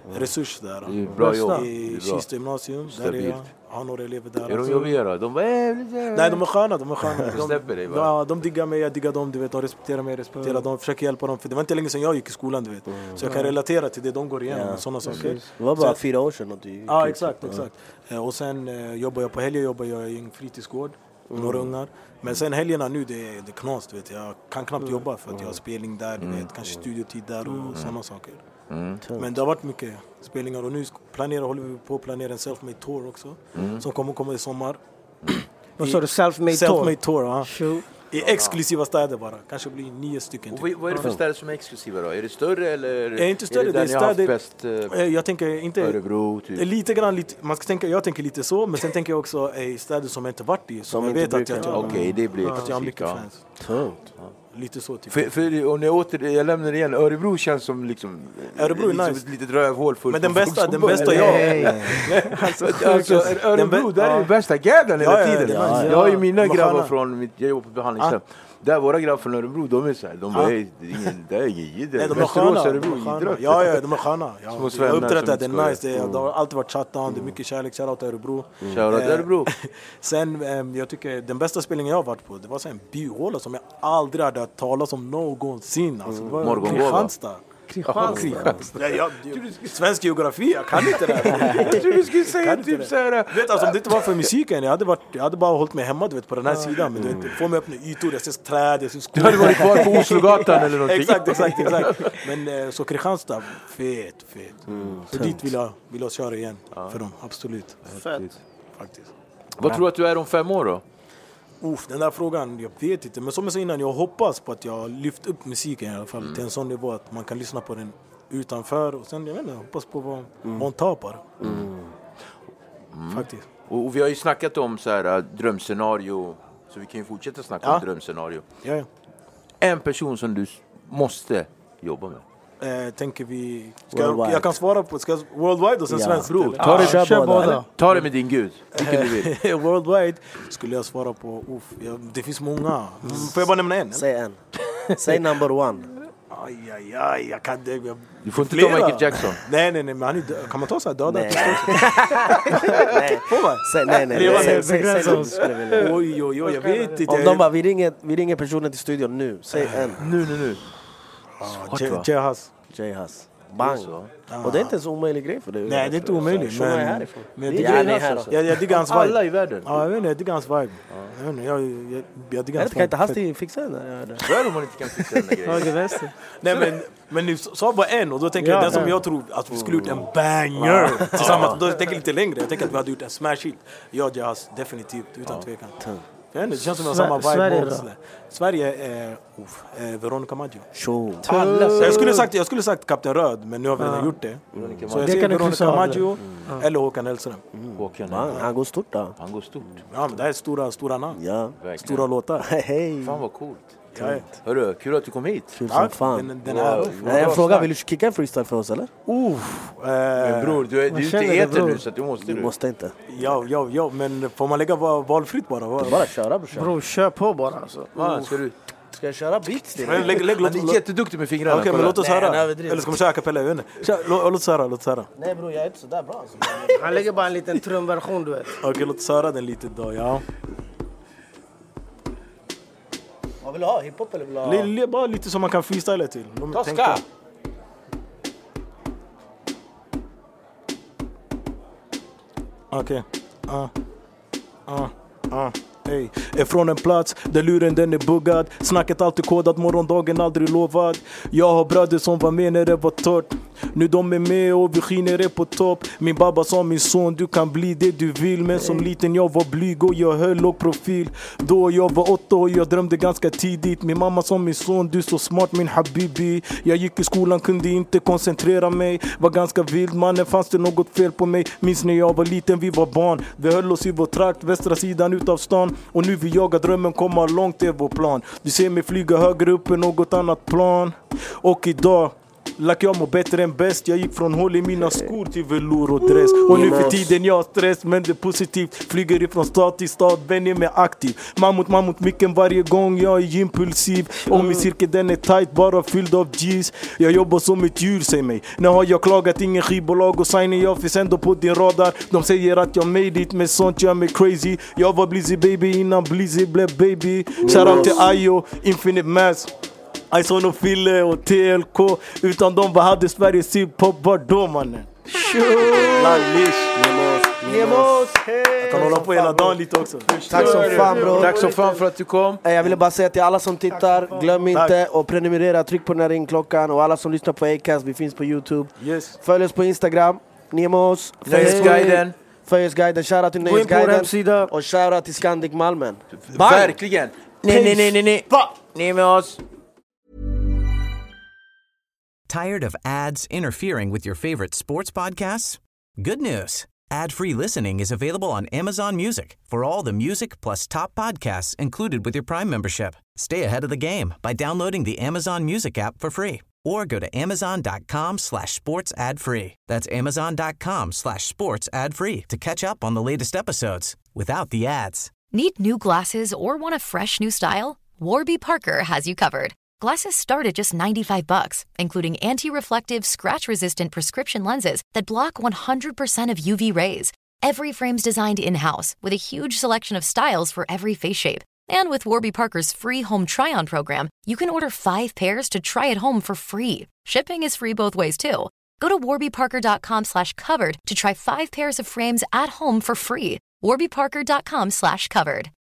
resurs där. Det är bra jobb. I Kista gymnasium, där är jag. Har några elever där. Är de jobbiga då? De bara, nej, de är sköna, de är sköna. De släpper dig bara. Ja, de diggar mig, jag diggar dem, du vet. De respekterar mig, jag respekterar dem. Försöker hjälpa dem. För det var inte länge sedan jag gick i skolan, du vet. Så jag kan relatera till det de går igenom. Ja. Sådana saker. Det var bara så, fyra år sedan att du gick. Ja, exakt, exakt. Och sen eh, jobbar jag på helger, jobbar jag i en fritidsgård. Mm. Några ungar. Men sen helgerna nu, det är, det är knas, du vet. Jag kan knappt mm. jobba för att jag har spelning där, du vet. Kanske studiotid där och mm. sådana saker. Mm. Men det har varit mycket spelningar och nu planerar, håller vi på att planera en self-made tour också. Mm. Som kommer komma i sommar. Vad sa du? Self-made self tour? Self-made tour, ja. Sure. I exklusiva städer bara. Kanske blir nio stycken. Och vad är det för städer som är exklusiva då? Är det större eller är det, är inte större, är det där det är ni har haft bäst? Eh, jag tänker inte Örebro typ. Lite grann lite, man ska tänka, jag tänker lite så, men sen tänker jag också i städer som jag inte varit i, som, som jag vet att jag, Okej, okay, det blir att jag har mycket ja. fans. Tungt. Ja. Lite så typ. För, för och när jag åter, jag lämnar igen. Örebro känns som liksom Örebro är liksom nice. Ett litet rövhål för. Men den bästa, den bästa jag. alltså, alltså Örebro där är det bästa gadden hela ja, tiden. Ja, ja, ja. Jag har ju mina grabbar från mitt jag jobbar på behandlingshem. Ah. Där våra grabbar från Örebro, de är så här, de bara, ah. det är ingen, det är ingen Nej, de är sköna. De ja, ja, de är sköna. Ja. Jag har uppträtt det är nice. Det, är, det har alltid varit chattan, det är mycket kärlek. Shoutout till Örebro. Mm. Shoutout till Örebro. Sen, eh, jag tycker den bästa spelningen jag har varit på, det var så en byhåla som jag aldrig hade hört talas om någonsin. Alltså, det var Morgongåva. Kristianstad. Ja, ja, svensk geografi, jag kan inte det här. Jag tror du skulle säga typ så här. Vet, alltså, om det inte var för musiken, jag hade, varit, jag hade bara hållit mig hemma, du vet, på den här sidan. Men du vet, få mig öppna ytor, jag ser träd, jag ser skog. Du hade varit kvar på Oslogatan eller någonting. Exakt, exakt, exakt. Men så Kristianstad, fet, fet. Mm, så dit vill jag, vill jag köra igen ja. För dem, absolut. Fett. Faktiskt. Vad tror du att du är om fem år då? Uff, den där frågan, jag vet inte. Men som jag sa innan, jag hoppas på att jag lyft upp musiken i alla fall. Mm. Till en sån nivå att man kan lyssna på den utanför. Och sen, jag vet inte, hoppas på vad mm. man tar på det. Mm. Mm. Faktiskt. Och, och vi har ju snackat om så här uh, drömscenario. Så vi kan ju fortsätta snacka ja. om drömscenario. Ja, ja. En person som du måste jobba med. Eh, tänker vi ska jag, jag kan svara på ska worldwide och sen ja. svensk bro. Ta det ah, kör båda. Ta det med din gud. Vilken du vill. Worldwide skulle jag svara på. Uff, jag, det finns många. Mm. Får jag bara nämna en? Säg en. Säg number one. Aj aj aj, jag kan det. Jag, du får inte ta Michael Jackson. Nej nej nej, men han är, kan man ta så här döda? Nej. nej. Får man? Säg nej nej. nej. Säg, säg, säg, säg, oj oj oj, jag vet inte. Om de bara vi ringer vi ringer personen till studion nu. Säg en. Nu nu nu. Jehas. Jehas. Bang. Ah. Och det är inte en så omöjlig grej för dig. Nej, det är inte omöjligt. Men, men, men jag diggar ja, här jag, jag diggar hans vibe. Alla i världen. Ja, jag vet inte, jag diggar hans vibe. Ja. Jag vet inte, jag, jag, jag diggar hans vibe. Kan inte Hasti fixa den där? Vad är det om man inte kan fixa den där grejen? Nej, men, men ni sa bara en och då tänker ja, jag, den som jag tror att vi skulle gjort en banger ja. tillsammans. Då tänker jag lite längre. Jag tänker att vi hade gjort en smash hit. Jag och Jehas, definitivt, utan ja. tvekan. Inte, det känns som en samma vibe. Sverige, Sverige är uff, eh, Veronica Maggio. Alla, jag skulle sagt jag skulle sagt Kapten Röd, men nu har vi redan ja. gjort det. Mm. Så jag säger Veronica Maggio mm. eller Håkan Hellström. Mm. Håkan, man, han går stort då. Han går stort. Ja, men det är stora stora namn. Ja. Stora låtar. Hej. Fan vad coolt. Ja. Hörru, kul att du kom hit. Kul som fan. Den, den är, Nej, jag frågar, vill du kicka en freestyle för oss eller? Uff. Uh, men bror, du är ju inte eter nu så att du måste du. Du måste inte. Ja, ja, ja, men får man lägga valfritt bara? Var? Bara köra, bror. Bro, kör på bara alltså. Va, ska du? Ska jag köra beats till? Men lägg, lägg, Han är jätteduktig med fingrarna. Okej, okay, men låt oss höra. Eller ska man köra kapella? Jag vet inte. Låt oss höra, låt oss höra. Nej bror, jag är inte så där bra alltså. Han lägger bara en liten trumversion, du vet. Okej, okay, låt oss höra den lite då, ja. Vad vill du ha? Hiphop eller vill du ha? Lille, bara lite som man kan freestyla till. Tosca! Okej. Ja. Ja. Ja. Hey. Är från en plats där luren den är buggad. Snacket alltid kodat, morgondagen aldrig lovad. Jag har bröder som var med när det var torrt. Nu de är med och vi skiner är på topp. Min babba sa min son, du kan bli det du vill. Men som liten jag var blyg och jag höll låg profil. Då jag var åtta och jag drömde ganska tidigt. Min mamma sa min son, du är så smart min habibi. Jag gick i skolan, kunde inte koncentrera mig. Var ganska vild, mannen fanns det något fel på mig. Minns när jag var liten, vi var barn. Vi höll oss i vår trakt, västra sidan utav stan. Och nu vi jagar drömmen, komma långt är vår plan. Du ser mig flyga högre upp än något annat plan. Och idag Lack jag mår bättre än bäst. Jag gick från hål i mina skor till velour och dress. Och nu för tiden jag har stress, men det är positivt. Flyger ifrån stad till stad, vänjer mig aktiv. Man mot man mot micken varje gång jag är impulsiv. Och min cirkel den är tight, bara fylld av G's. Jag jobbar som ett djur, säg mig. När har jag klagat, ingen skivbolag och signing. Jag finns ändå på din radar. De säger att jag made it, men sånt gör mig crazy. Jag var Blizzy baby innan Blizzy blev baby. Shoutout till Ayo, Infinite Mass, I saw no Fille och T L K. Utan de, vad hade Sveriges hiphop var då, mannen? Lallish, Nemos. Jag kan hålla på hela dagen lite också. Tack så fan, bro. Tack så fan för att du kom. Jag ville bara säga till alla som tittar, glöm inte att prenumerera, tryck på den här ringklockan. Och alla som lyssnar på Acast, vi finns på YouTube. Yes. Följ oss på Instagram, Nemos. Nöjesguiden. Nöjesguiden, shoutout till Nöjesguiden. Och shoutout till Scandic Malmen. Verkligen. Nej, nej, nej, nej, nej. Ni med oss. Tired of ads interfering with your favorite sports podcasts? Good news. Ad-free listening is available on Amazon Music for all the music plus top podcasts included with your Prime membership. Stay ahead of the game by downloading the Amazon Music app for free or go to amazon.com slash sports ad free. That's amazon.com slash sports ad free to catch up on the latest episodes without the ads. Need new glasses or want a fresh new style? Warby Parker has you covered. Glasses start at just ninety-five bucks, including anti-reflective, scratch-resistant prescription lenses that block one hundred percent of U V rays. Every frame's designed in-house with a huge selection of styles for every face shape. And with Warby Parker's free home try-on program, you can order five pairs to try at home for free. Shipping is free both ways, too. Go to warbyparker.com slash covered to try five pairs of frames at home for free. warbyparker.com slash covered.